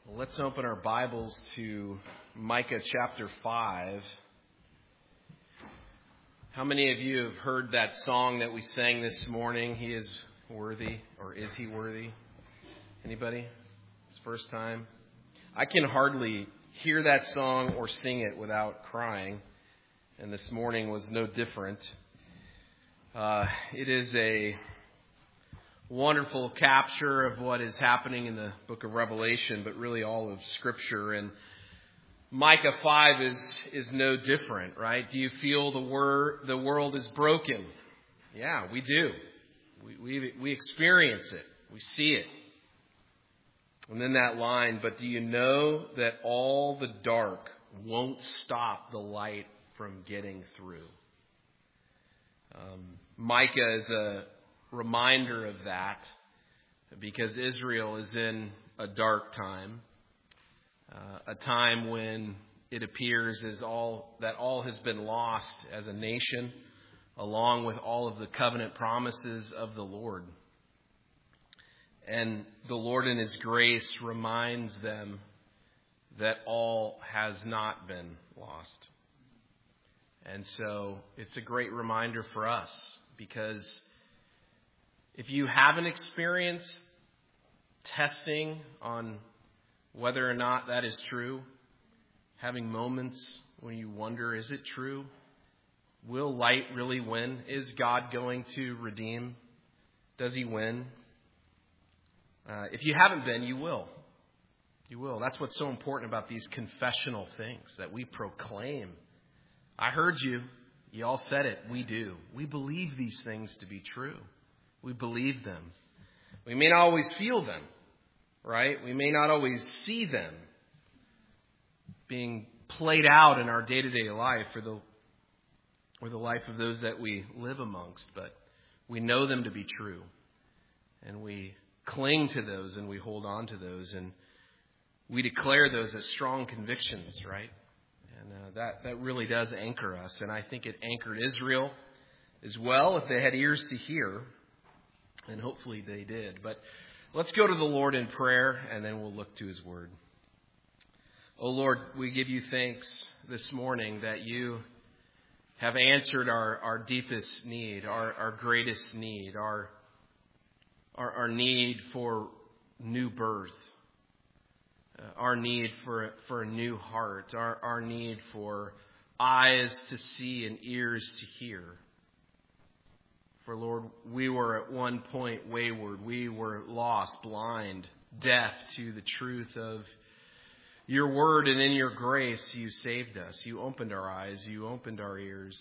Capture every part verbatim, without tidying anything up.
Let's open our Bibles to Micah chapter five. How many of you have heard that song that we sang this morning, He is worthy, or is He worthy? Anybody? It's first time. I can hardly hear that song or sing it without crying, and this morning was no different. Uh, it is a wonderful capture of what is happening in the book of Revelation, but really all of Scripture. And Micah five is is no different, right? Do you feel the wor- the world is broken? Yeah, we do. We, we we experience it. We see it. And then that line, but do you know that all the dark won't stop the light from getting through? Um, Micah is a reminder of that, because Israel is in a dark time, uh, a time when it appears as all that all has been lost as a nation, along with all of the covenant promises of the Lord. And the Lord in His grace reminds them that all has not been lost. And so it's a great reminder for us, because if you haven't experienced testing on whether or not that is true, having moments when you wonder, is it true? Will light really win? Is God going to redeem? Does He win? Uh, if you haven't been, you will. You will. That's what's so important about these confessional things that we proclaim. I heard you. You all said it. We do. We believe these things to be true. We believe them. We may not always feel them, right? We may not always see them being played out in our day-to-day life or the or the life of those that we live amongst, but we know them to be true. And we cling to those and we hold on to those, and we declare those as strong convictions, right? And uh, that, that really does anchor us. And I think it anchored Israel as well, if they had ears to hear. And hopefully they did. But let's go to the Lord in prayer, and then we'll look to His Word. Oh Lord, we give You thanks this morning that You have answered our, our deepest need, our, our greatest need, our, our, our need for new birth, uh, our need for, for a new heart, our, our need for eyes to see and ears to hear. For Lord, we were at one point wayward. We were lost, blind, deaf to the truth of Your Word. And in Your grace, You saved us. You opened our eyes. You opened our ears.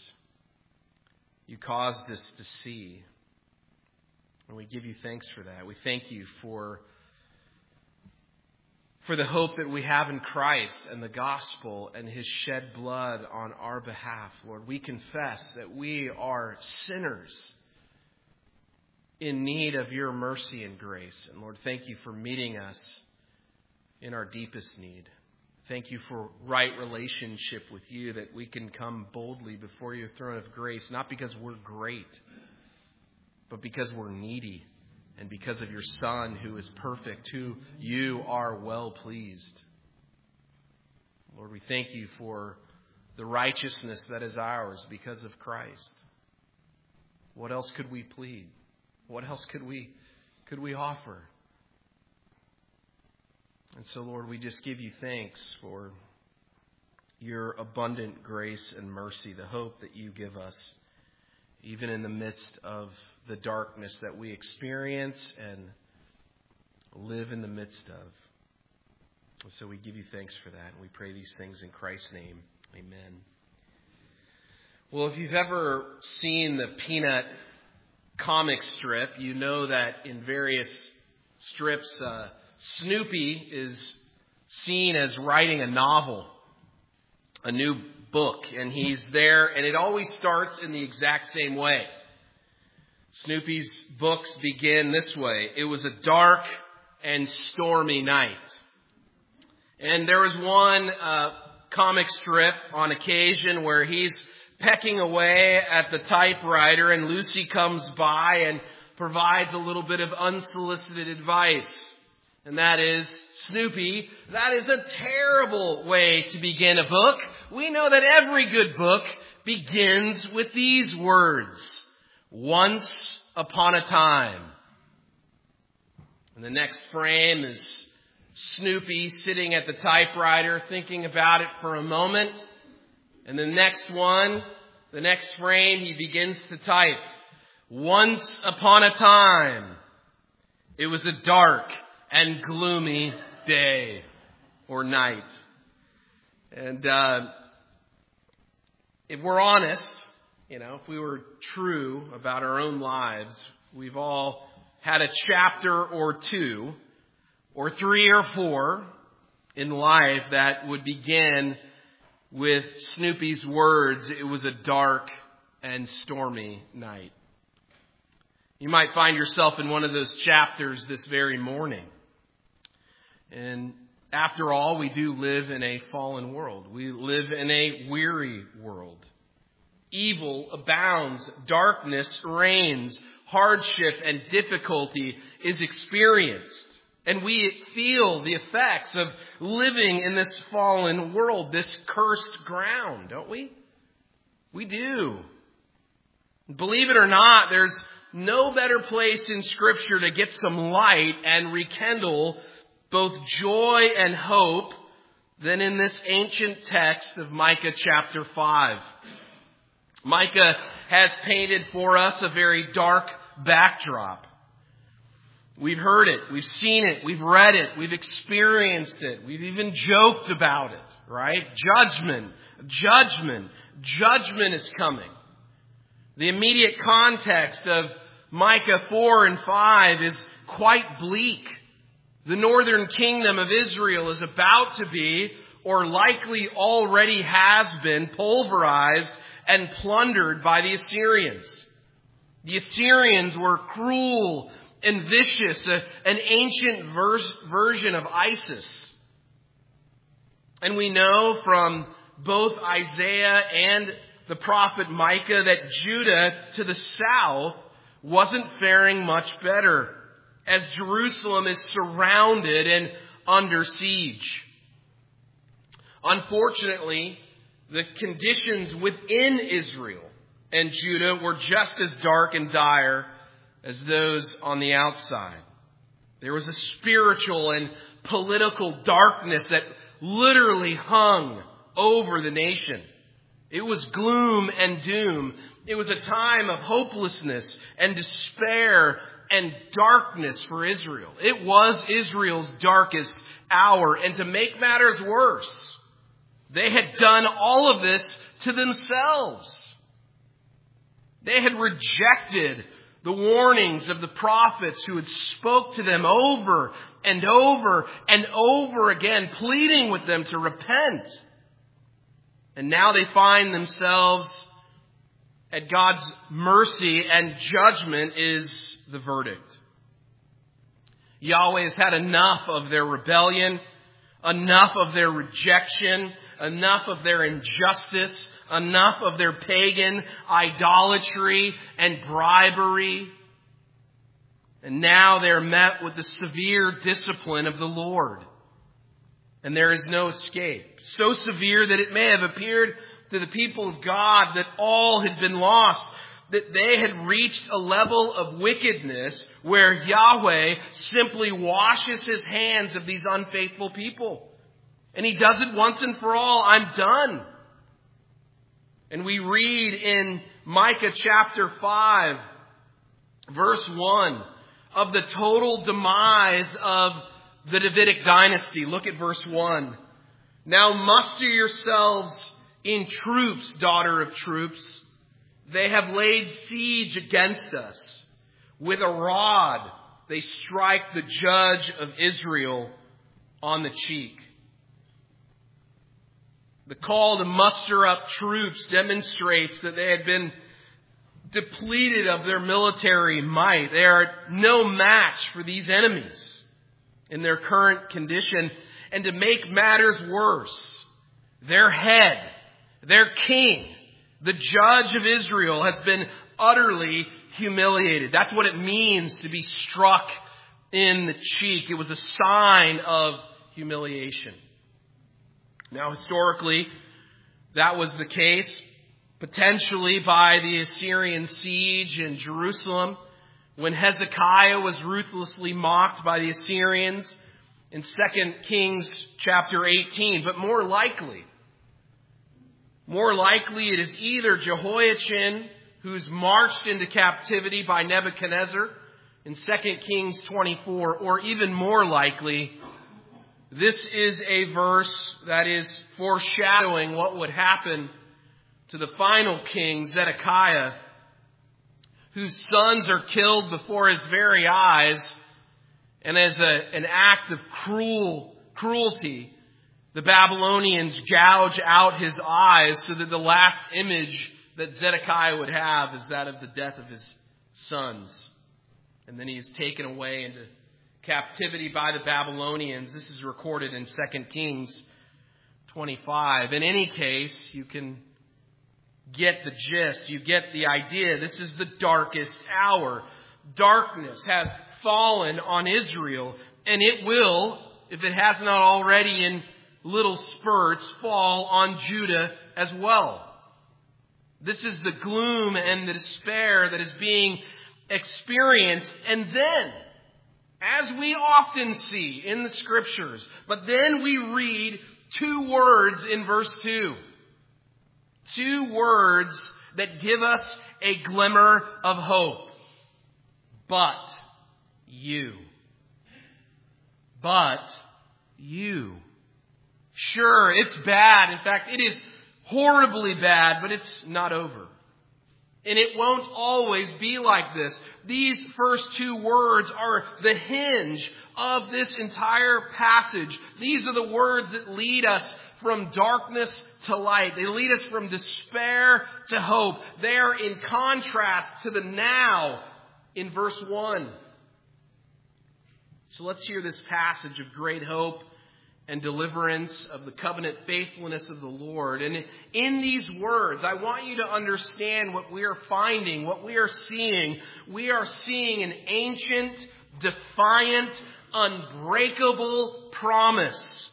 You caused us to see. And we give You thanks for that. We thank You for, for the hope that we have in Christ and the gospel and His shed blood on our behalf. Lord, we confess that we are sinners in need of Your mercy and grace. And Lord, thank You for meeting us in our deepest need. Thank You for right relationship with You, that we can come boldly before Your throne of grace, not because we're great, but because we're needy, and because of Your Son who is perfect, who You are well pleased. Lord, we thank You for the righteousness that is ours because of Christ. What else could we plead? What else could we could we offer? And so, Lord, we just give You thanks for Your abundant grace and mercy, the hope that You give us, even in the midst of the darkness that we experience and live in the midst of. And so we give You thanks for that, and we pray these things in Christ's name. Amen. Well, if you've ever seen the Peanut comic strip, you know that in various strips, uh, Snoopy is seen as writing a novel, a new book, and he's there, and it always starts in the exact same way. Snoopy's books begin this way: it was a dark and stormy night. And there was one uh, comic strip on occasion where he's pecking away at the typewriter, and Lucy comes by and provides a little bit of unsolicited advice. And that is, Snoopy, that is a terrible way to begin a book. We know that every good book begins with these words: once upon a time. And the next frame is Snoopy sitting at the typewriter thinking about it for a moment. And the next one, the next frame, he begins to type: once upon a time, it was a dark and gloomy day or night. And uh, if we're honest, you know, if we were true about our own lives, we've all had a chapter or two or three or four in life that would begin with Snoopy's words, "It was a dark and stormy night." You might find yourself in one of those chapters this very morning. And after all, we do live in a fallen world. We live in a weary world. Evil abounds, darkness reigns, hardship and difficulty is experienced. And we feel the effects of living in this fallen world, this cursed ground, don't we? We do. Believe it or not, there's no better place in Scripture to get some light and rekindle both joy and hope than in this ancient text of Micah chapter five. Micah has painted for us a very dark backdrop. We've heard it, we've seen it, we've read it, we've experienced it, we've even joked about it, right? Judgment, judgment, judgment is coming. The immediate context of Micah four and five is quite bleak. The northern kingdom of Israel is about to be, or likely already has been, pulverized and plundered by the Assyrians. The Assyrians were cruel and vicious, a, an ancient verse, version of ISIS. And we know from both Isaiah and the prophet Micah that Judah to the south wasn't faring much better, as Jerusalem is surrounded and under siege. Unfortunately, the conditions within Israel and Judah were just as dark and dire as those on the outside. There was a spiritual and political darkness that literally hung over the nation. It was gloom and doom. It was a time of hopelessness and despair and darkness for Israel. It was Israel's darkest hour. And to make matters worse, they had done all of this to themselves. They had rejected the warnings of the prophets who had spoke to them over and over and over again, pleading with them to repent. And now they find themselves at God's mercy, and judgment is the verdict. Yahweh has had enough of their rebellion, enough of their rejection, enough of their injustice, enough of their pagan idolatry and bribery. And now they're met with the severe discipline of the Lord. And there is no escape. So severe that it may have appeared to the people of God that all had been lost, that they had reached a level of wickedness where Yahweh simply washes his hands of these unfaithful people. And he does it once and for all. I'm done. And we read in Micah chapter five, verse one, of the total demise of the Davidic dynasty. Look at verse one. Now muster yourselves in troops, daughter of troops. They have laid siege against us. With a rod, they strike the judge of Israel on the cheek. The call to muster up troops demonstrates that they had been depleted of their military might. They are no match for these enemies in their current condition. And to make matters worse, their head, their king, the judge of Israel, has been utterly humiliated. That's what it means to be struck in the cheek. It was a sign of humiliation. Now, historically, that was the case, potentially by the Assyrian siege in Jerusalem, when Hezekiah was ruthlessly mocked by the Assyrians in Second Kings chapter eighteen. But more likely, more likely it is either Jehoiachin, who's marched into captivity by Nebuchadnezzar in Second Kings twenty-four, or even more likely, this is a verse that is foreshadowing what would happen to the final king, Zedekiah, whose sons are killed before his very eyes, and as a, an act of cruel cruelty, the Babylonians gouge out his eyes so that the last image that Zedekiah would have is that of the death of his sons. And then he is taken away into captivity by the Babylonians. This is recorded in Second Kings twenty-five. In any case, you can get the gist. You get the idea. This is the darkest hour. Darkness has fallen on Israel, and it will, if it has not already in little spurts, fall on Judah as well. This is the gloom and the despair that is being experienced. And then, as we often see in the Scriptures, but then we read two words in verse two. Two words that give us a glimmer of hope. But you. But you. Sure, it's bad. In fact, it is horribly bad, but it's not over. And it won't always be like this. These first two words are the hinge of this entire passage. These are the words that lead us from darkness to light. They lead us from despair to hope. They are in contrast to the now in verse one. So let's hear this passage of great hope and deliverance, of the covenant faithfulness of the Lord. And in these words, I want you to understand what we are finding, what we are seeing. We are seeing an ancient, defiant, unbreakable promise.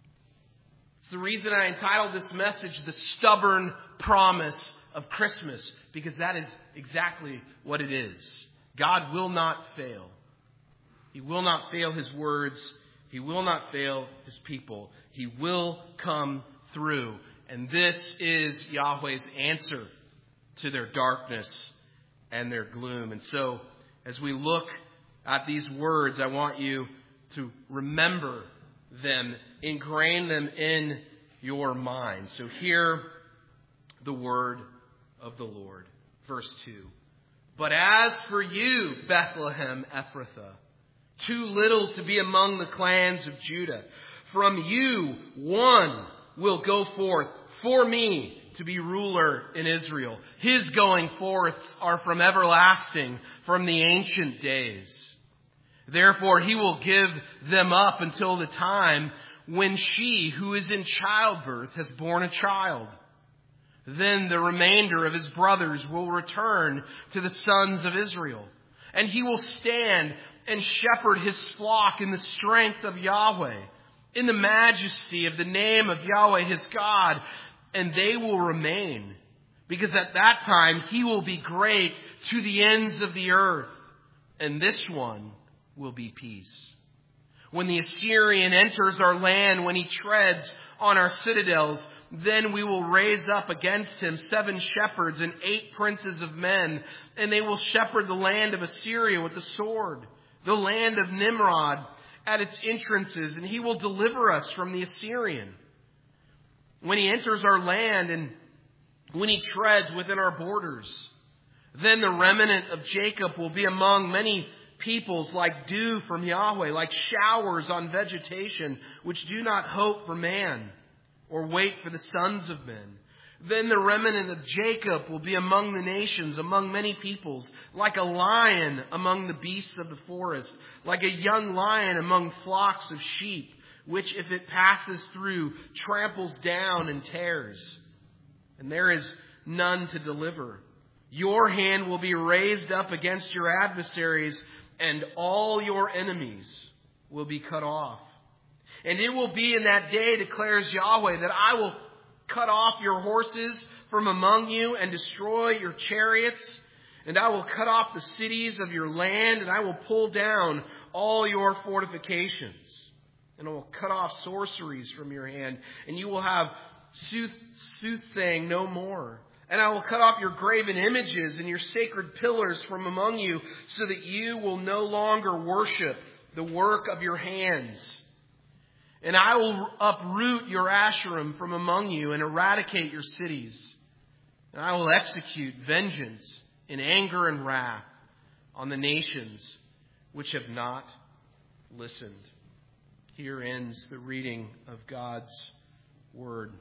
It's the reason I entitled this message, The Stubborn Promise of Christmas, because that is exactly what it is. God will not fail. He will not fail His words. He will not fail His people. He will come through. And this is Yahweh's answer to their darkness and their gloom. And so, as we look at these words, I want you to remember them, ingrain them in your mind. So hear the word of the Lord. Verse two. But as for you, Bethlehem Ephrathah, too little to be among the clans of Judah, from you one will go forth for me to be ruler in Israel. His going forths are from everlasting, from the ancient days. Therefore he will give them up until the time when she who is in childbirth has borne a child. Then the remainder of his brothers will return to the sons of Israel, and he will stand and shepherd his flock in the strength of Yahweh, in the majesty of the name of Yahweh his God, and they will remain, because at that time he will be great to the ends of the earth, and this one will be peace. When the Assyrian enters our land, when he treads on our citadels, then we will raise up against him seven shepherds and eight princes of men, and they will shepherd the land of Assyria with the sword, the land of Nimrod at its entrances, and he will deliver us from the Assyrian. When he enters our land and when he treads within our borders, then the remnant of Jacob will be among many peoples like dew from Yahweh, like showers on vegetation, which do not hope for man or wait for the sons of men. Then the remnant of Jacob will be among the nations, among many peoples, like a lion among the beasts of the forest, like a young lion among flocks of sheep, which if it passes through, tramples down and tears. And there is none to deliver. Your hand will be raised up against your adversaries, and all your enemies will be cut off. And it will be in that day, declares Yahweh, that I will cut off your horses from among you and destroy your chariots. And I will cut off the cities of your land, and I will pull down all your fortifications. And I will cut off sorceries from your hand, and you will have sooth, soothsaying no more. And I will cut off your graven images and your sacred pillars from among you, so that you will no longer worship the work of your hands. And I will uproot your Asherim from among you and eradicate your cities. And I will execute vengeance in anger and wrath on the nations which have not listened. Here ends the reading of God's Word.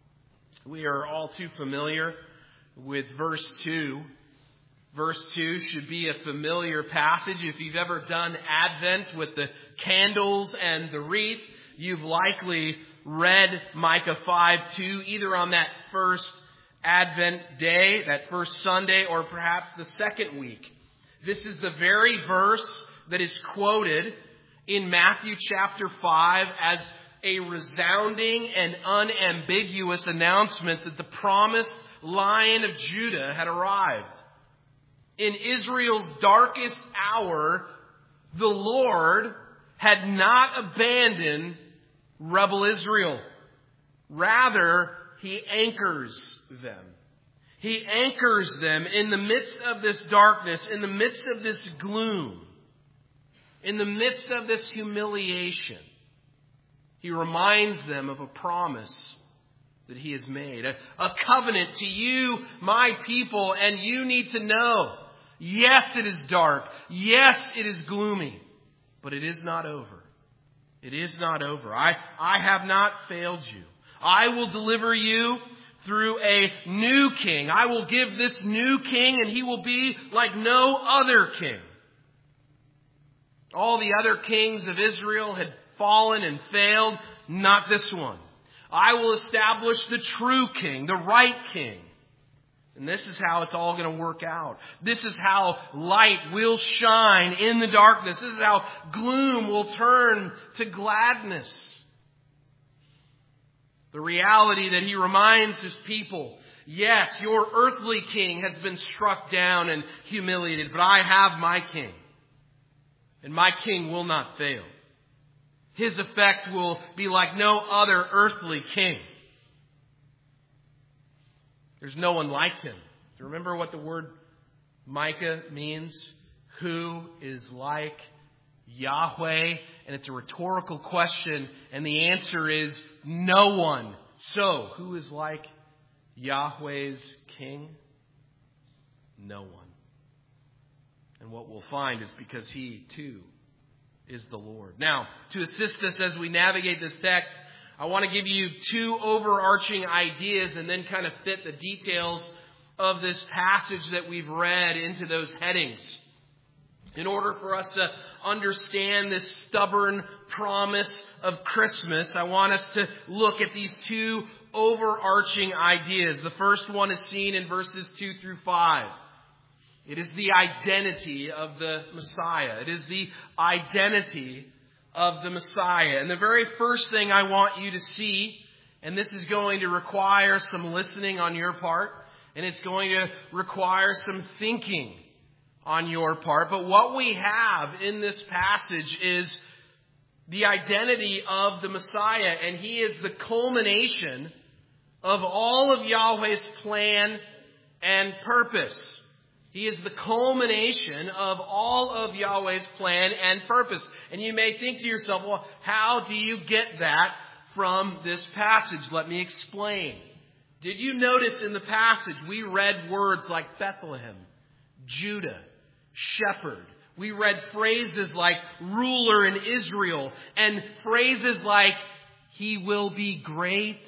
We are all too familiar with verse two. Verse two should be a familiar passage. If you've ever done Advent with the candles and the wreath, you've likely read Micah five two, either on that first Advent day, that first Sunday, or perhaps the second week. This is the very verse that is quoted in Matthew chapter five as a resounding and unambiguous announcement that the promised Lion of Judah had arrived. In Israel's darkest hour, the Lord had not abandoned rebel Israel. Rather, He anchors them. He anchors them in the midst of this darkness, in the midst of this gloom, in the midst of this humiliation. He reminds them of a promise that He has made, a, a covenant to you, my people, and you need to know, yes, it is dark. Yes, it is gloomy, but it is not over. It is not over. I, I have not failed you. I will deliver you through a new king. I will give this new king, and he will be like no other king. All the other kings of Israel had fallen and failed, not this one. I will establish the true king, the right king. And this is how it's all going to work out. This is how light will shine in the darkness. This is how gloom will turn to gladness. The reality that He reminds His people, yes, your earthly king has been struck down and humiliated, but I have my king. And my king will not fail. His effect will be like no other earthly king. There's no one like Him. Do you remember what the word Micah means? Who is like Yahweh? And it's a rhetorical question, and the answer is no one. So, who is like Yahweh's king? No one. And what we'll find is because He too is the Lord. Now, to assist us as we navigate this text, I want to give you two overarching ideas and then kind of fit the details of this passage that we've read into those headings. In order for us to understand this stubborn promise of Christmas, I want us to look at these two overarching ideas. The first one is seen in verses two through five. It is the identity of the Messiah. It is the identity of the Messiah. And the very first thing I want you to see, and this is going to require some listening on your part, and it's going to require some thinking on your part. But what we have in this passage is the identity of the Messiah, and He is the culmination of all of Yahweh's plan and purpose. He is the culmination of all of Yahweh's plan and purpose. And you may think to yourself, well, how do you get that from this passage? Let me explain. Did you notice in the passage we read words like Bethlehem, Judah, shepherd. We read phrases like ruler in Israel and phrases like He will be great.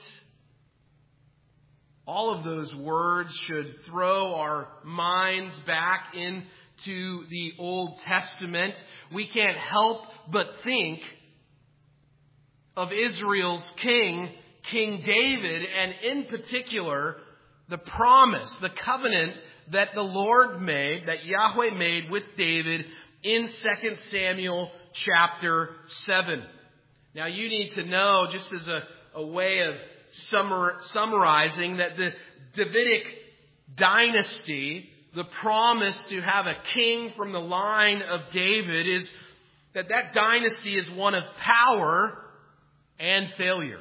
All of those words should throw our minds back into the Old Testament. We can't help but think of Israel's king, King David, and in particular, the promise, the covenant that the Lord made, that Yahweh made with David in Second Samuel chapter seven. Now you need to know, just as a, a way of summar, summarizing, that the Davidic dynasty, the promise to have a king from the line of David, is that that dynasty is one of power and failure.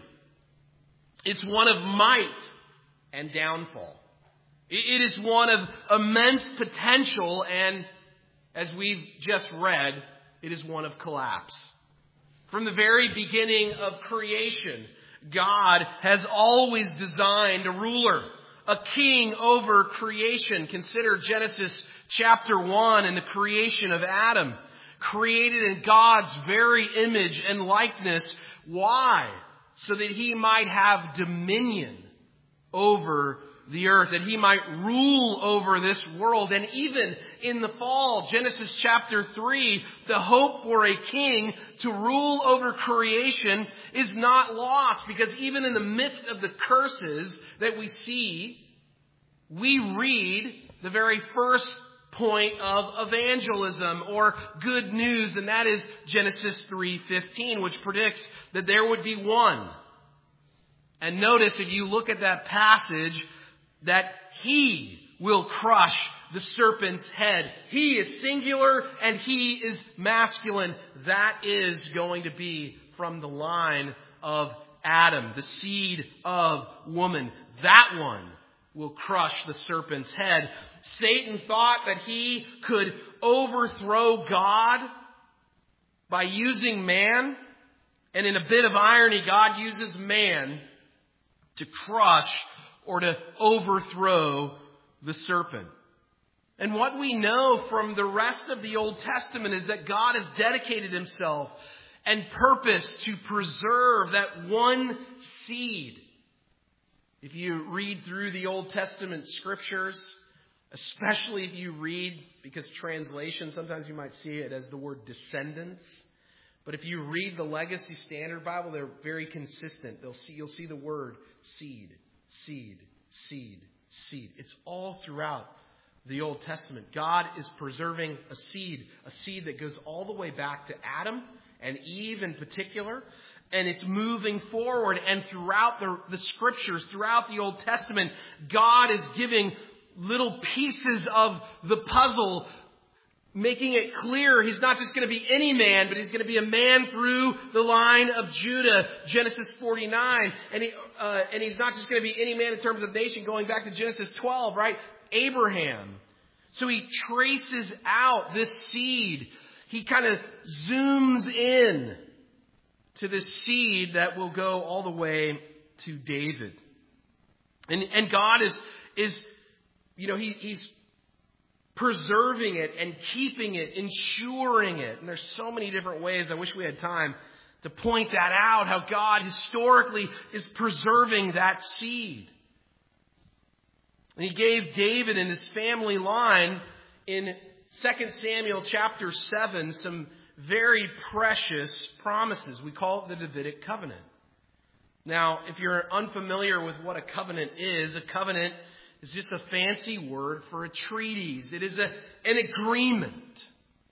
It's one of might and downfall. It is one of immense potential, and as we've just read, it is one of collapse. From the very beginning of creation, God has always designed a ruler, a king over creation. Consider Genesis chapter one and the creation of Adam, created in God's very image and likeness. Why? So that he might have dominion over the earth, that he might rule over this world. And even in the fall, Genesis chapter three, the hope for a king to rule over creation is not lost, because even in the midst of the curses that we see, we read the very first point of evangelism or good news, and that is Genesis three fifteen, which predicts that there would be one. And notice, if you look at that passage, that he will crush the serpent's head. He is singular and he is masculine. That is going to be from the line of Adam, the seed of woman. That one will crush the serpent's head. Satan thought that he could overthrow God by using man. And in a bit of irony, God uses man to crush or to overthrow the serpent. And what we know from the rest of the Old Testament is that God has dedicated himself and purposed to preserve that one seed. If you read through the Old Testament scriptures, especially if you read, because translation, sometimes you might see it as the word descendants. But if you read the Legacy Standard Bible, they're very consistent. They'll see, you'll see the word seed, seed, seed, seed. It's all throughout the Old Testament. God is preserving a seed, a seed that goes all the way back to Adam and Eve in particular. And it's moving forward. And throughout the, the scriptures, throughout the Old Testament, God is giving little pieces of the puzzle, making it clear he's not just going to be any man, but he's going to be a man through the line of Judah, Genesis forty-nine. And, he, uh, and he's not just going to be any man in terms of nation, going back to Genesis twelve, right? Abraham. So he traces out this seed. He kind of zooms in to this seed that will go all the way to David. And, and God is, is, you know, he, he's preserving it and keeping it, ensuring it. And there's so many different ways. I wish we had time to point that out, how God historically is preserving that seed. And he gave David and his family line in Second Samuel chapter seven some very precious promises. We call it the Davidic covenant. Now, if you're unfamiliar with what a covenant is, a covenant is just a fancy word for a treatise. It is a, an agreement.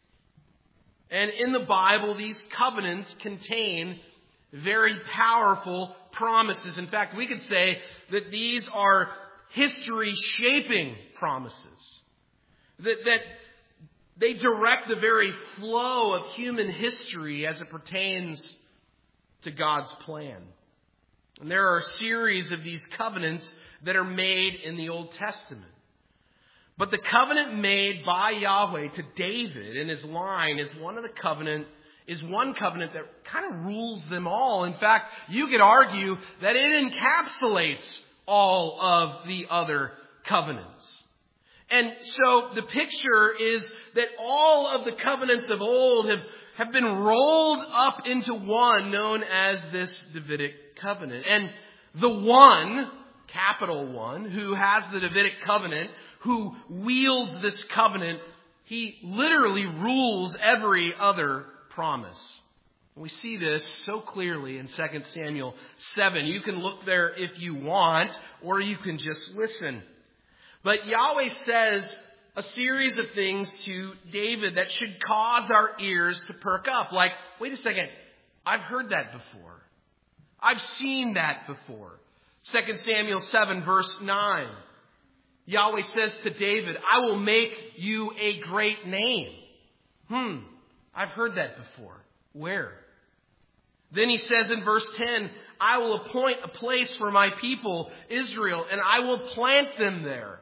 And in the Bible, these covenants contain very powerful promises. In fact, we could say that these are history-shaping promises. That, that they direct the very flow of human history as it pertains to God's plan. And there are a series of these covenants that are made in the Old Testament. But the covenant made by Yahweh to David and his line is one of the covenant, is one covenant that kind of rules them all. In fact, you could argue that it encapsulates all of the other covenants. And so the picture is that all of the covenants of old have, have been rolled up into one known as this Davidic covenant. And the one, capital one, who has the Davidic covenant, who wields this covenant, he literally rules every other promise. We see this so clearly in Second Samuel seven. You can look there if you want, or you can just listen. But Yahweh says a series of things to David that should cause our ears to perk up. Like, wait a second, I've heard that before. I've seen that before. Second Samuel seven, verse nine. Yahweh says to David, I will make you a great name. Hmm, I've heard that before. Where? Then he says in verse ten, I will appoint a place for my people, Israel, and I will plant them there.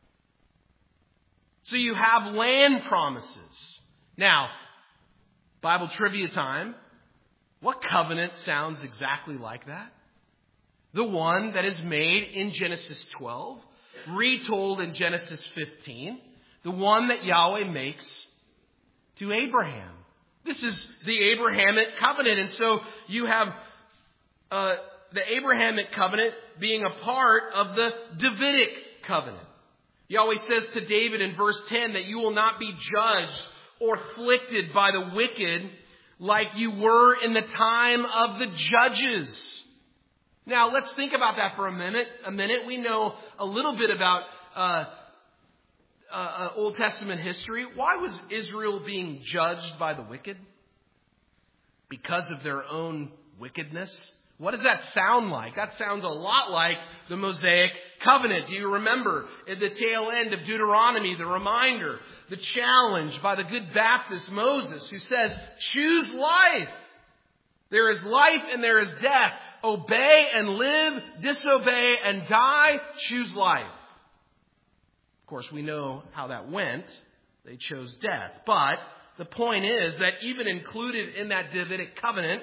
So you have land promises. Now, Bible trivia time. What covenant sounds exactly like that? The one that is made in Genesis twelve, retold in Genesis fifteen. The one that Yahweh makes to Abraham. This is the Abrahamic covenant. And so you have uh, the Abrahamic covenant being a part of the Davidic covenant. Yahweh says to David in verse ten that you will not be judged or afflicted by the wicked like you were in the time of the judges. Now, let's think about that for a minute. A minute. We know a little bit about uh, uh, Old Testament history. Why was Israel being judged by the wicked? Because of their own wickedness. What does that sound like? That sounds a lot like the Mosaic covenant. Do you remember at the tail end of Deuteronomy, the reminder, the challenge by the good Baptist Moses, who says, choose life. There is life and there is death. Obey and live, disobey and die. Choose life. Of course, we know how that went. They chose death. But the point is that even included in that Davidic covenant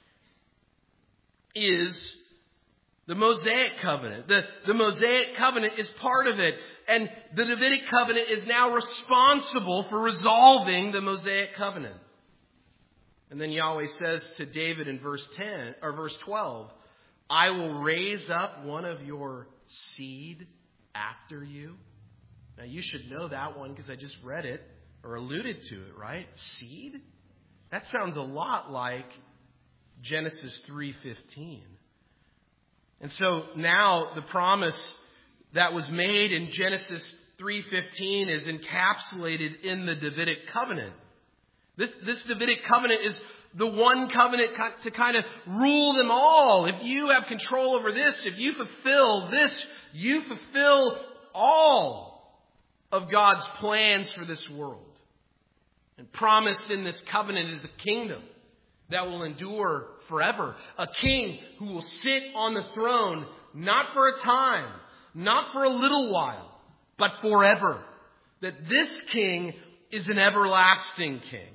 is the Mosaic covenant. The, the Mosaic covenant is part of it. And the Davidic covenant is now responsible for resolving the Mosaic covenant. And then Yahweh says to David in verse ten or verse twelve, I will raise up one of your seed after you. Now you should know that one because I just read it or alluded to it, right? Seed? That sounds a lot like Genesis three fifteen. And so now the promise that was made in Genesis three fifteen is encapsulated in the Davidic covenant. This, this Davidic covenant is the one covenant to kind of rule them all. If you have control over this, if you fulfill this, you fulfill all of God's plans for this world. And promised in this covenant is a kingdom that will endure forever. A king who will sit on the throne, not for a time, not for a little while, but forever. That this king is an everlasting king.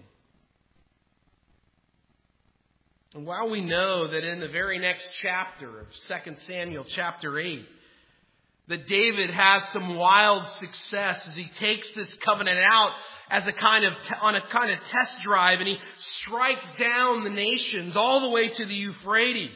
And while we know that in the very next chapter of Second Samuel chapter eight, that David has some wild success as he takes this covenant out as a kind of on a kind of test drive, and he strikes down the nations all the way to the Euphrates,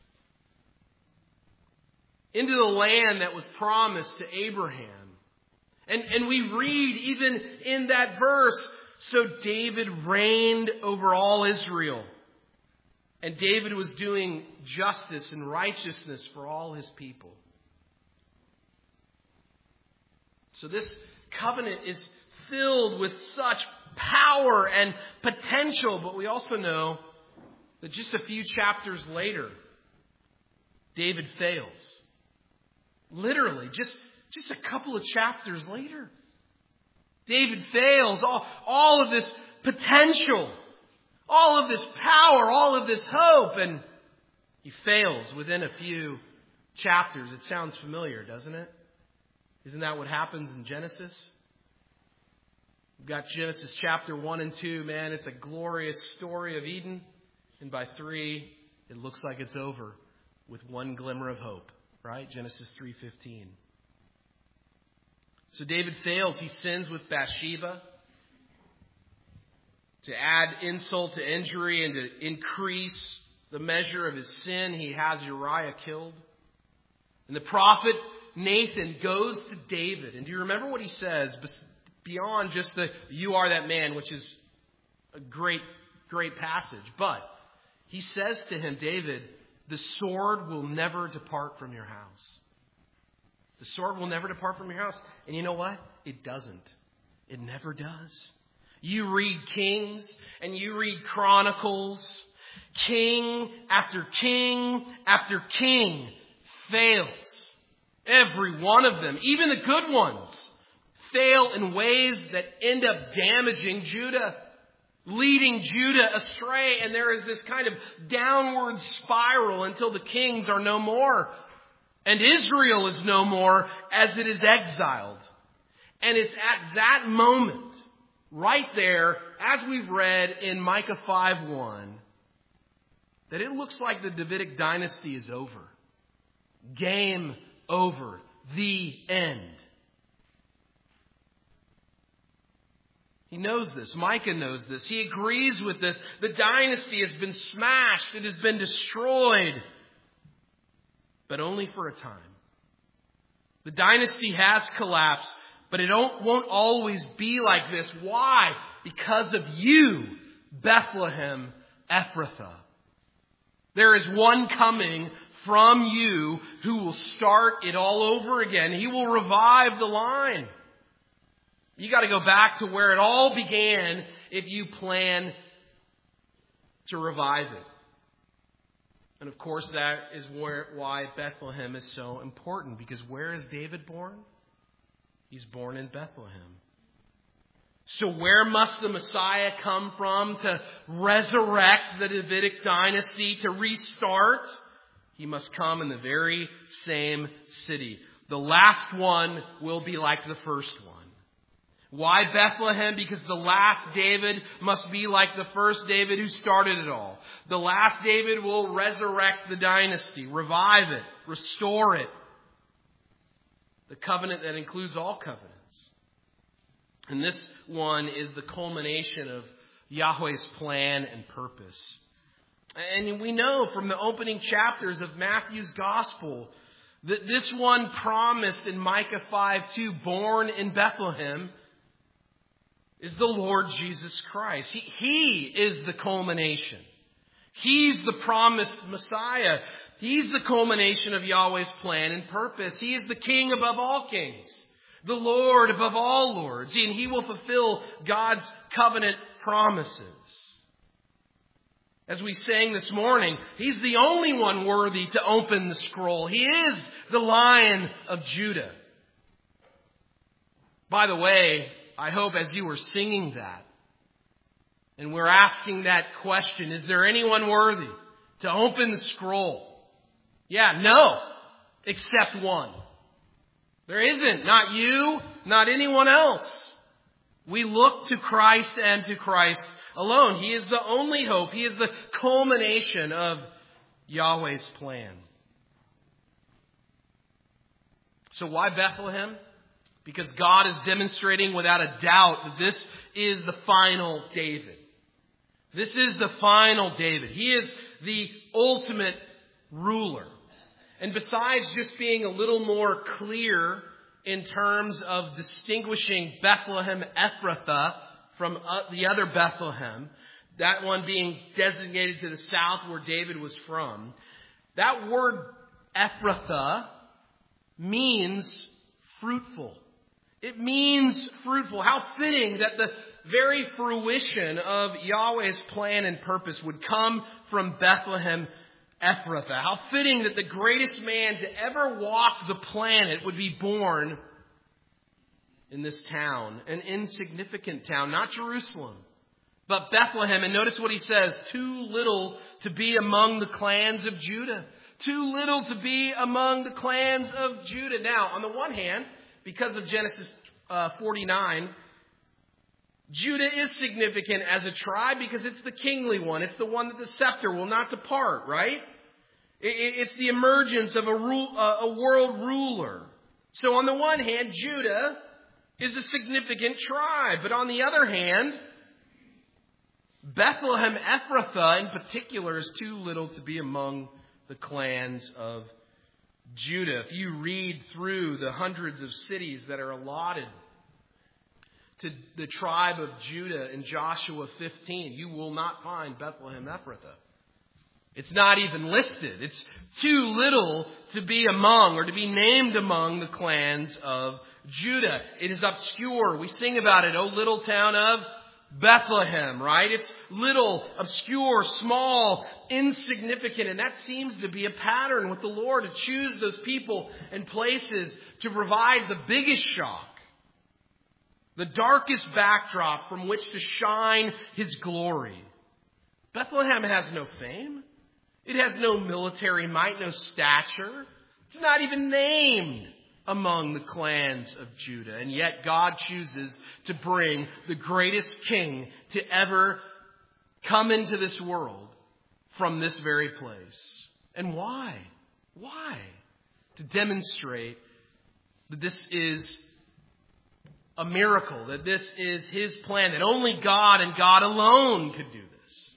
into the land that was promised to Abraham. And, and we read even in that verse, so David reigned over all Israel. And David was doing justice and righteousness for all his people. So this covenant is filled with such power and potential, but we also know that just a few chapters later, David fails. Literally, just, just a couple of chapters later. David fails. All, all of this potential, all of this power, all of this hope, and he fails within a few chapters. It sounds familiar, doesn't it? Isn't that what happens in Genesis? We've got Genesis chapter one and two. Man, it's a glorious story of Eden. And by three, it looks like it's over with one glimmer of hope, right? Genesis three fifteen. So David fails. He sins with Bathsheba. To add insult to injury and to increase the measure of his sin, he has Uriah killed. And the prophet Nathan goes to David. And do you remember what he says? Beyond just the, you are that man, which is a great, great passage. But he says to him, David, the sword will never depart from your house. The sword will never depart from your house. And you know what? It doesn't. It never does. You read Kings and you read Chronicles. King after king after king fails. Every one of them, even the good ones, fail in ways that end up damaging Judah, leading Judah astray. And there is this kind of downward spiral until the kings are no more. And Israel is no more as it is exiled. And it's at that moment, right there, as we've read in Micah five one, that it looks like the Davidic dynasty is over. Game over. The end. He knows this. Micah knows this. He agrees with this. The dynasty has been smashed. It has been destroyed. But only for a time. The dynasty has collapsed, but it don't, won't always be like this. Why? Because of you, Bethlehem Ephrathah. There is one coming from you who will start it all over again. He will revive the line. You got to go back to where it all began if you plan to revive it. And of course, that is where, why Bethlehem is so important. Because where is David born? He's born in Bethlehem. So where must the Messiah come from to resurrect the Davidic dynasty, to restart? He must come in the very same city. The last one will be like the first one. Why Bethlehem? Because the last David must be like the first David who started it all. The last David will resurrect the dynasty, revive it, restore it. The covenant that includes all covenants. And this one is the culmination of Yahweh's plan and purpose. And we know from the opening chapters of Matthew's Gospel that this one promised in Micah five two, born in Bethlehem, is the Lord Jesus Christ. He, he is the culmination. He's the promised Messiah. He's the culmination of Yahweh's plan and purpose. He is the King above all kings, the Lord above all lords, and He will fulfill God's covenant promises. As we sang this morning, He's the only one worthy to open the scroll. He is the Lion of Judah. By the way, I hope as you were singing that, and we're asking that question, is there anyone worthy to open the scroll? Yeah, no, except one. There isn't. Not you, not anyone else. We look to Christ and to Christ alone. He is the only hope. He is the culmination of Yahweh's plan. So why Bethlehem? Because God is demonstrating without a doubt that this is the final David. This is the final David. He is the ultimate ruler. And besides just being a little more clear in terms of distinguishing Bethlehem Ephrathah from the other Bethlehem, that one being designated to the south where David was from, that word Ephrathah means fruitful. It means fruitful. How fitting that the very fruition of Yahweh's plan and purpose would come from Bethlehem Ephrathah. How fitting that the greatest man to ever walk the planet would be born in this town, an insignificant town, not Jerusalem, but Bethlehem. And notice what he says, too little to be among the clans of Judah. Too little to be among the clans of Judah. Now, on the one hand, because of Genesis uh, forty-nine, Judah is significant as a tribe because it's the kingly one. It's the one that the scepter will not depart, right? It's the emergence of a, rule, a world ruler. So on the one hand, Judah is a significant tribe. But on the other hand, Bethlehem Ephrathah in particular is too little to be among the clans of Judah. If you read through the hundreds of cities that are allotted to the tribe of Judah in Joshua fifteen, you will not find Bethlehem Ephrathah. It's not even listed. It's too little to be among or to be named among the clans of Judah. It is obscure. We sing about it, O little town of Bethlehem, right? It's little, obscure, small, insignificant. And that seems to be a pattern with the Lord, to choose those people and places to provide the biggest shock, the darkest backdrop from which to shine His glory. Bethlehem has no fame. It has no military might, no stature. It's not even named among the clans of Judah. And yet God chooses to bring the greatest king to ever come into this world from this very place. And why? Why? To demonstrate that this is a miracle, that this is His plan, that only God and God alone could do this.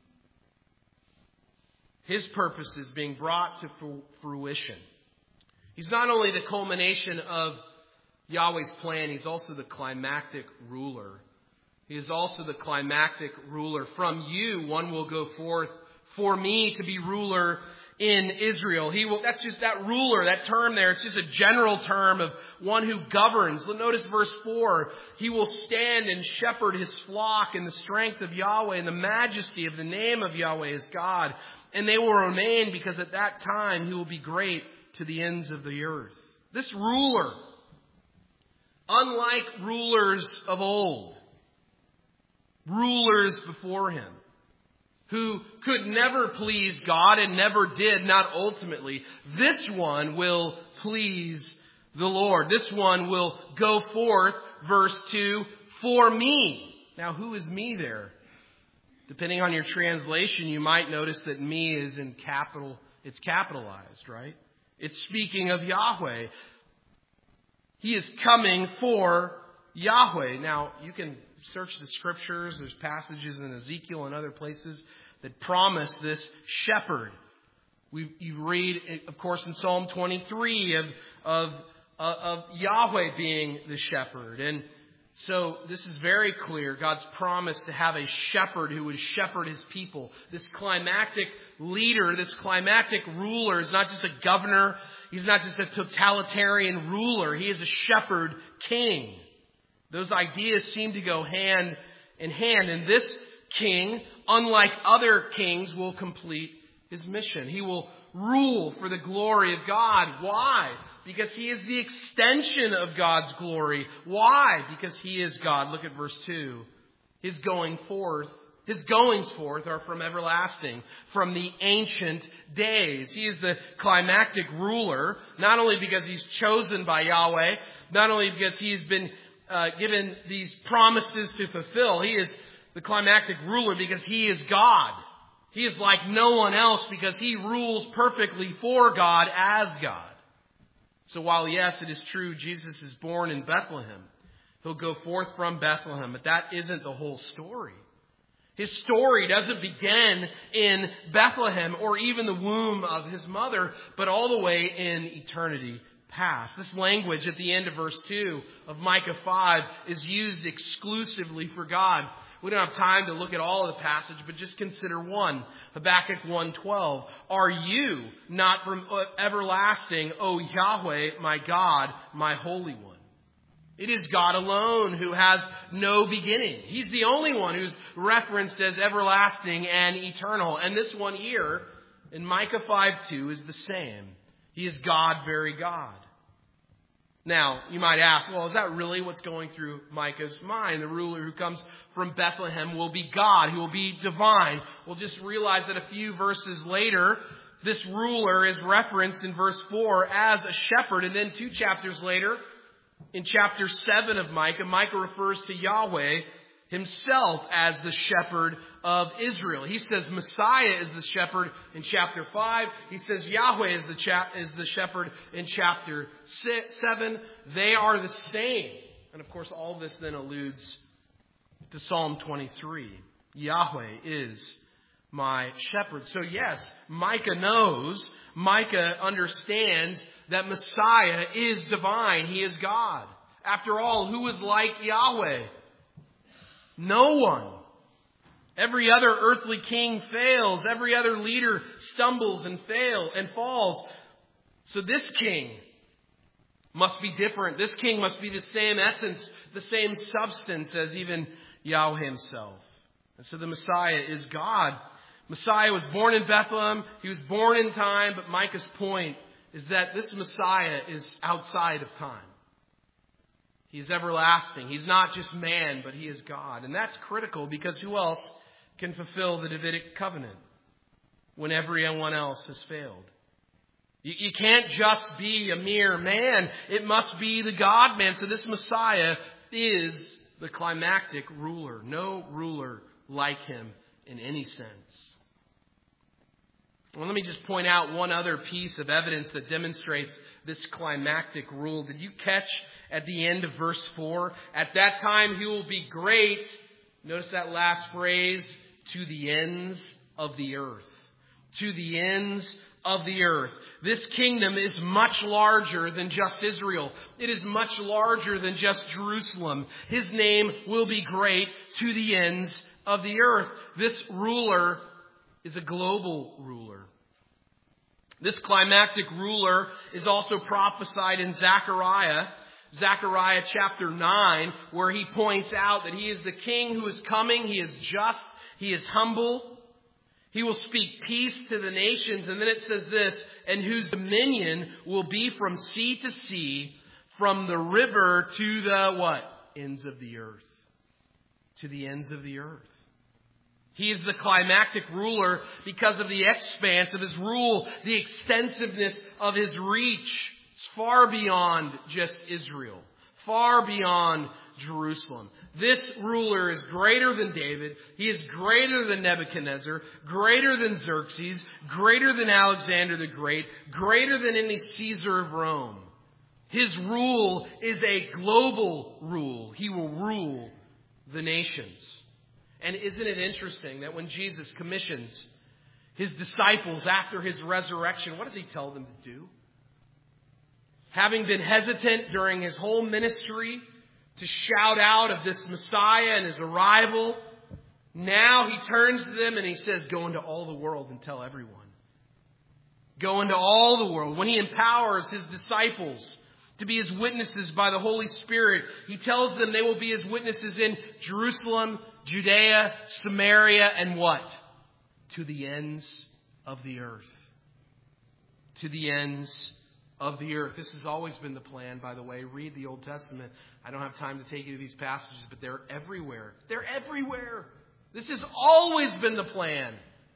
His purpose is being brought to fruition. He's not only the culmination of Yahweh's plan, He's also the climactic ruler. He is also the climactic ruler. From you, one will go forth for me to be ruler in Israel. He will. That's just that ruler, that term there. It's just a general term of one who governs. Notice verse four. He will stand and shepherd His flock in the strength of Yahweh and the majesty of the name of Yahweh His God. And they will remain, because at that time He will be great to the ends of the earth. This ruler, unlike rulers of old, rulers before Him, who could never please God and never did, not ultimately, this one will please the Lord. This one will go forth, verse two, for me. Now, who is me there? Depending on your translation, you might notice that me is in capital. It's capitalized, right? It's speaking of Yahweh. He is coming for Yahweh. Now, you can search the scriptures. There's passages in Ezekiel and other places that promise this shepherd. We, you read, of course, in Psalm twenty-three of, of, of Yahweh being the shepherd. And so this is very clear. God's promise to have a shepherd who would shepherd His people. This climactic leader, this climactic ruler is not just a governor. He's not just a totalitarian ruler. He is a shepherd king. Those ideas seem to go hand in hand. And this king, unlike other kings, will complete His mission. He will rule for the glory of God. Why? Because He is the extension of God's glory. Why? Because He is God. Look at verse two. His going forth, His goings forth are from everlasting, from the ancient days. He is the climactic ruler, not only because He's chosen by Yahweh, not only because He's been uh, given these promises to fulfill. He is the climactic ruler because He is God. He is like no one else because He rules perfectly for God as God. So while, yes, it is true, Jesus is born in Bethlehem, He'll go forth from Bethlehem, but that isn't the whole story. His story doesn't begin in Bethlehem or even the womb of His mother, but all the way in eternity past. This language at the end of verse two of Micah five is used exclusively for God. We don't have time to look at all of the passage, but just consider one. Habakkuk one twelve. Are you not from everlasting, O Yahweh, my God, my Holy One? It is God alone who has no beginning. He's the only one who's referenced as everlasting and eternal. And this one here in Micah five two is the same. He is God, very God. Now, you might ask, well, is that really what's going through Micah's mind? The ruler who comes from Bethlehem will be God. He will be divine. We'll just realize that a few verses later, this ruler is referenced in verse four as a shepherd. And then two chapters later, in chapter seven of Micah, Micah refers to Yahweh Himself as the shepherd of Israel. He says Messiah is the shepherd in chapter five. He says Yahweh is the, cha- is the shepherd in chapter six, seven. They are the same. And of course, all this then alludes to Psalm twenty-three. Yahweh is my shepherd. So yes, Micah knows, Micah understands that Messiah is divine. He is God. After all, who is like Yahweh? No one. Every other earthly king fails. Every other leader stumbles and fails and falls. So this king must be different. This king must be the same essence, the same substance as even Yahweh himself. And so the Messiah is God. Messiah was born in Bethlehem. He was born in time. But Micah's point is that this Messiah is outside of time. He is everlasting. He's not just man, but he is God. And that's critical because who else can fulfill the Davidic covenant when everyone else has failed? You, you can't just be a mere man. It must be the God-man. So this Messiah is the climactic ruler. No ruler like him in any sense. Well, let me just point out one other piece of evidence that demonstrates this climactic rule. Did you catch at the end of verse four? At that time he will be great. Notice that last phrase, to the ends of the earth. To the ends of the earth. This kingdom is much larger than just Israel. It is much larger than just Jerusalem. His name will be great to the ends of the earth. This ruler is a global ruler. This climactic ruler is also prophesied in Zechariah, Zechariah chapter nine, where he points out that he is the king who is coming. He is just. He is humble. He will speak peace to the nations. And then it says this, and whose dominion will be from sea to sea, from the river to the what? Ends of the earth. To the ends of the earth. He is the climactic ruler because of the expanse of his rule, the extensiveness of his reach. It's far beyond just Israel, far beyond Jerusalem. This ruler is greater than David. He is greater than Nebuchadnezzar, greater than Xerxes, greater than Alexander the Great, greater than any Caesar of Rome. His rule is a global rule. He will rule the nations. And isn't it interesting that when Jesus commissions his disciples after his resurrection, what does he tell them to do? Having been hesitant during his whole ministry to shout out of this Messiah and his arrival, now he turns to them and he says, go into all the world and tell everyone. Go into all the world. When he empowers his disciples to be his witnesses by the Holy Spirit, he tells them they will be his witnesses in Jerusalem, Judea, Samaria, and what? To the ends of the earth. To the ends of the earth. This has always been the plan, by the way. Read the Old Testament. I don't have time to take you to these passages, but they're everywhere. They're everywhere. This has always been the plan.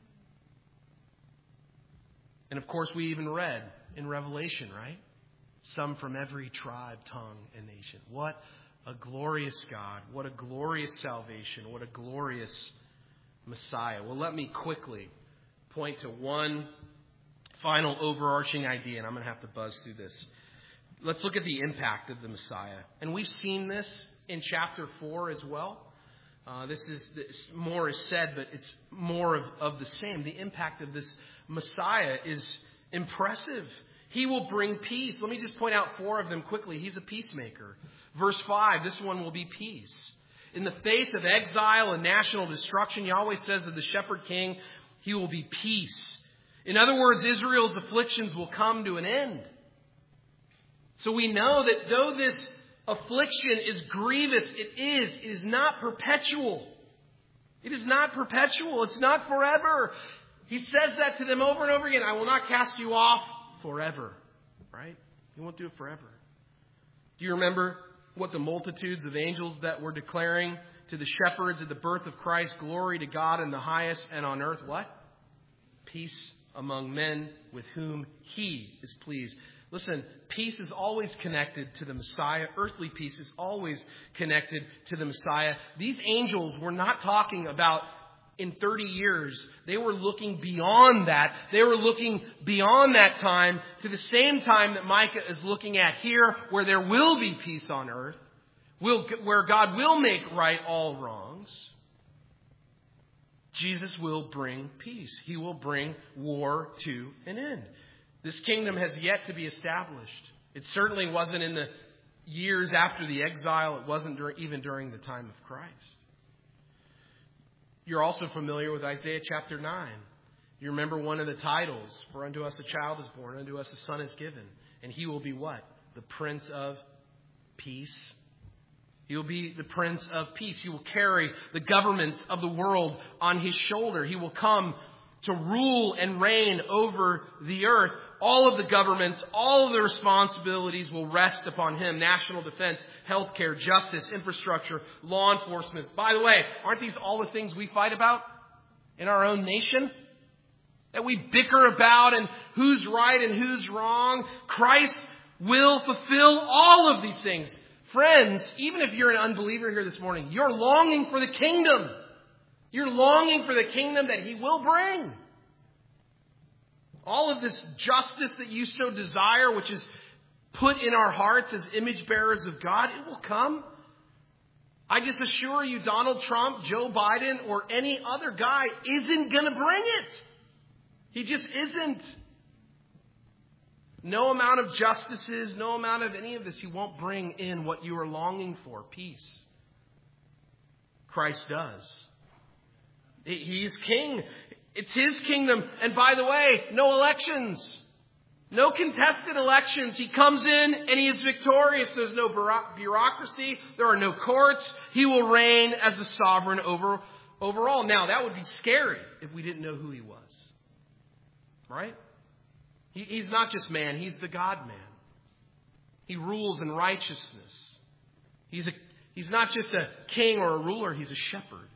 And of course, we even read in Revelation, right? Some from every tribe, tongue, and nation. What a glorious God. What a glorious salvation. What a glorious Messiah. Well, let me quickly point to one final overarching idea, and I'm going to have to buzz through this. Let's look at the impact of the Messiah. And we've seen this in chapter four as well. Uh, this is this, more is said, but it's more of, of the same. The impact of this Messiah is impressive. He will bring peace. Let me just point out four of them quickly. He's a peacemaker. Verse five, this one will be peace. In the face of exile and national destruction, Yahweh says of the shepherd king, he will be peace. In other words, Israel's afflictions will come to an end. So we know that though this affliction is grievous, it is. It is not perpetual. It is not perpetual. It's not forever. He says that to them over and over again. I will not cast you off forever. Right? He won't do it forever. Do you remember what the multitudes of angels that were declaring to the shepherds at the birth of Christ? Glory to God in the highest, and on earth what? Peace among men with whom he is pleased. Listen, peace is always connected to the Messiah. Earthly peace is always connected to the Messiah. These angels were not talking about in thirty years. They were looking beyond that. They were looking beyond that time to the same time that Micah is looking at here, where there will be peace on earth, will, where God will make right all wrongs. Jesus will bring peace. He will bring war to an end. This kingdom has yet to be established. It certainly wasn't in the years after the exile. It wasn't during, even during the time of Christ. You're also familiar with Isaiah chapter nine. You remember one of the titles, for unto us a child is born, unto us a son is given. And he will be what? the Prince of Peace. He will be the Prince of Peace. He will carry the governments of the world on his shoulder. He will come to rule and reign over the earth. All of the governments, all of the responsibilities will rest upon him. National defense, healthcare, justice, infrastructure, law enforcement. By the way, aren't these all the things we fight about in our own nation? That we bicker about and who's right and who's wrong. Christ will fulfill all of these things. Friends, even if you're an unbeliever here this morning, you're longing for the kingdom. You're longing for the kingdom that he will bring. All of this justice that you so desire, which is put in our hearts as image bearers of God, it will come. I just assure you, Donald Trump, Joe Biden, or any other guy isn't going to bring it. He just isn't. No amount of justices, no amount of any of this, he won't bring in what you are longing for, peace. Christ does. He's king. It's his kingdom. And by the way, no elections. No contested elections. He comes in and he is victorious. There's no bureaucracy. There are no courts. He will reign as the sovereign over, over all. Now, that would be scary if we didn't know who he was. Right? He, he's not just man. He's the God-man. He rules in righteousness. He's, a, he's not just a king or a ruler. He's a shepherd.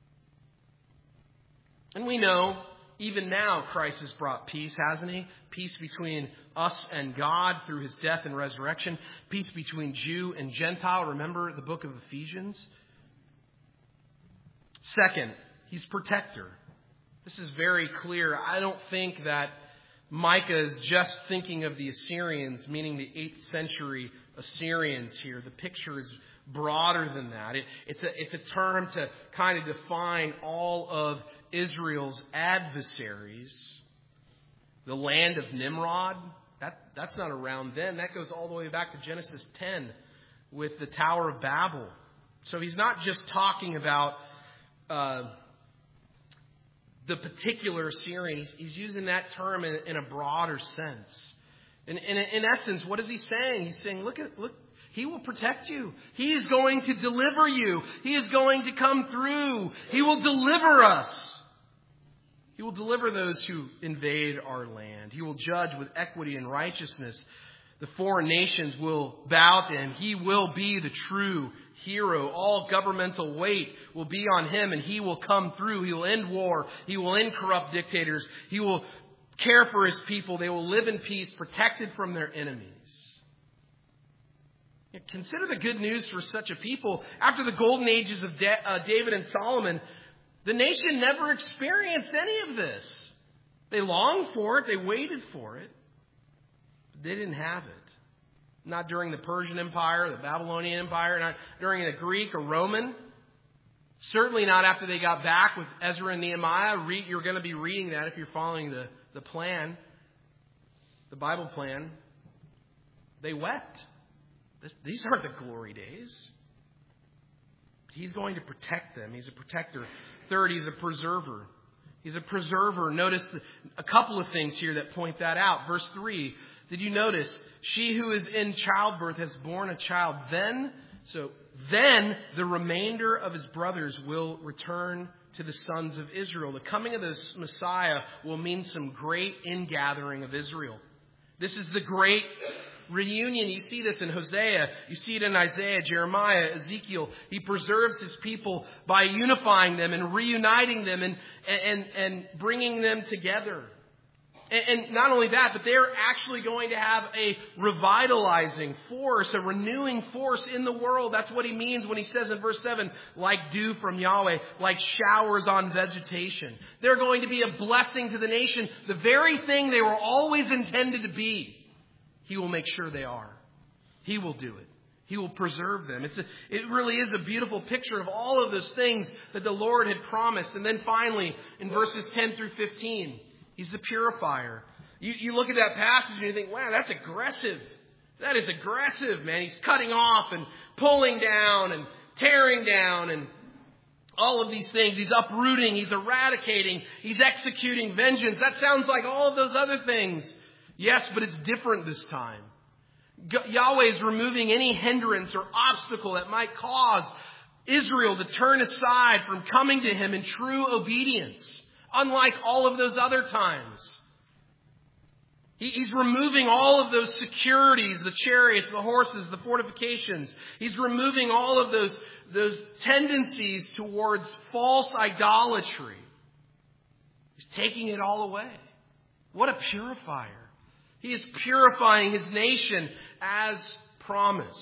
And we know, even now, Christ has brought peace, hasn't he? Peace between us and God through his death and resurrection. Peace between Jew and Gentile. Remember the book of Ephesians? Second, he's protector. This is very clear. I don't think that Micah is just thinking of the Assyrians, meaning the eighth century Assyrians here. The picture is broader than that. It, it's a, it's a term to kind of define all of Israel's adversaries. The land of Nimrod, that, that's not around then. That goes all the way back to Genesis ten with the Tower of Babel. So he's not just talking about uh, the particular Assyrian. He's, he's using that term in, in a broader sense. In, in, in essence, what is he saying? He's saying, look at look. He will protect you. He is going to deliver you. He is going to come through. He will deliver us. He will deliver those who invade our land. He will judge with equity and righteousness. The foreign nations will bow to him. He will be the true hero. All governmental weight will be on him, and he will come through. He will end war. He will end corrupt dictators. He will care for his people. They will live in peace, protected from their enemies. Consider the good news for such a people. After the golden ages of David and Solomon, the nation never experienced any of this. They longed for it. They waited for it. But they didn't have it. Not during the Persian Empire, the Babylonian Empire, not during the Greek or Roman. Certainly not after they got back with Ezra and Nehemiah. You're going to be reading that if you're following the, the plan, the Bible plan. They wept. These aren't the glory days. He's going to protect them. He's a protector. Third, he's a preserver. He's a preserver. Notice a couple of things here that point that out. Verse three, did you notice? She who is in childbirth has borne a child. Then, so then the remainder of his brothers will return to the sons of Israel. The coming of this Messiah will mean some great ingathering of Israel. This is the great reunion. You see this in Hosea. You see it in Isaiah, Jeremiah, Ezekiel. He preserves his people by unifying them and reuniting them and, and, and bringing them together. And, and not only that, but they're actually going to have a revitalizing force, a renewing force in the world. That's what he means when he says in verse seven, like dew from Yahweh, like showers on vegetation. They're going to be a blessing to the nation, the very thing they were always intended to be. He will make sure they are. He will do it. He will preserve them. It's a, it really is a beautiful picture of all of those things that the Lord had promised. And then finally, in verses ten through fifteen, he's the purifier. You, you look at that passage and you think, wow, that's aggressive. That is aggressive, man. He's cutting off and pulling down and tearing down and all of these things. He's uprooting. He's eradicating. He's executing vengeance. That sounds like all of those other things. Yes, but it's different this time. Yahweh is removing any hindrance or obstacle that might cause Israel to turn aside from coming to him in true obedience, unlike all of those other times. He's removing all of those securities, the chariots, the horses, the fortifications. He's removing all of those, those tendencies towards false idolatry. He's taking it all away. What a purifier. He is purifying his nation as promised.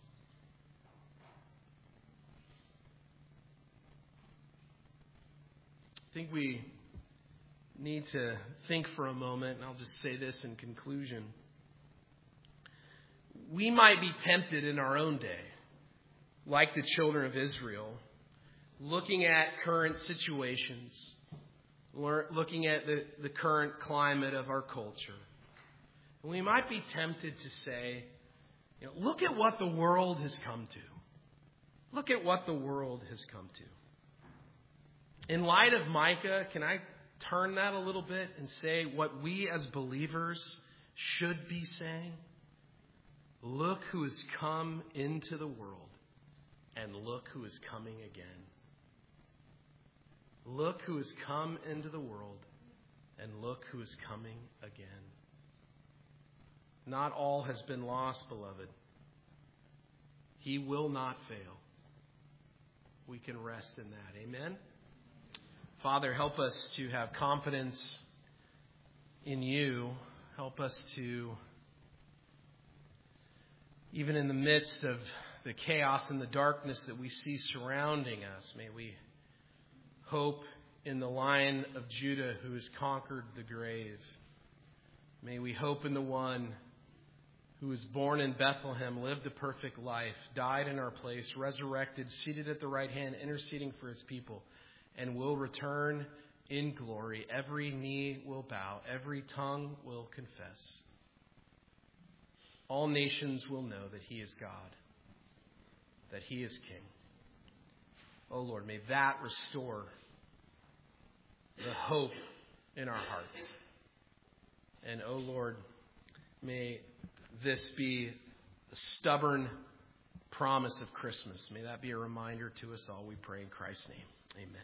I think we need to think for a moment, and I'll just say this in conclusion. We might be tempted in our own day, like the children of Israel, looking at current situations, looking at the, the current climate of our culture. And we might be tempted to say, you know, look at what the world has come to. Look at what the world has come to. In light of Micah, can I turn that a little bit and say what we as believers should be saying? Look who has come into the world, and look who is coming again. Look who has come into the world, and look who is coming again. Not all has been lost, beloved. He will not fail. We can rest in that. Amen? Father, help us to have confidence in you. Help us to, even in the midst of the chaos and the darkness that we see surrounding us, may we hope in the Lion of Judah who has conquered the grave. May we hope in the one who was born in Bethlehem, lived a perfect life, died in our place, resurrected, seated at the right hand, interceding for his people, and will return in glory. Every knee will bow, every tongue will confess. All nations will know that he is God, that he is King. Oh Lord, may that restore the hope in our hearts. And oh Lord, may this be a stubborn promise of Christmas. May that be a reminder to us all. We pray in Christ's name. Amen.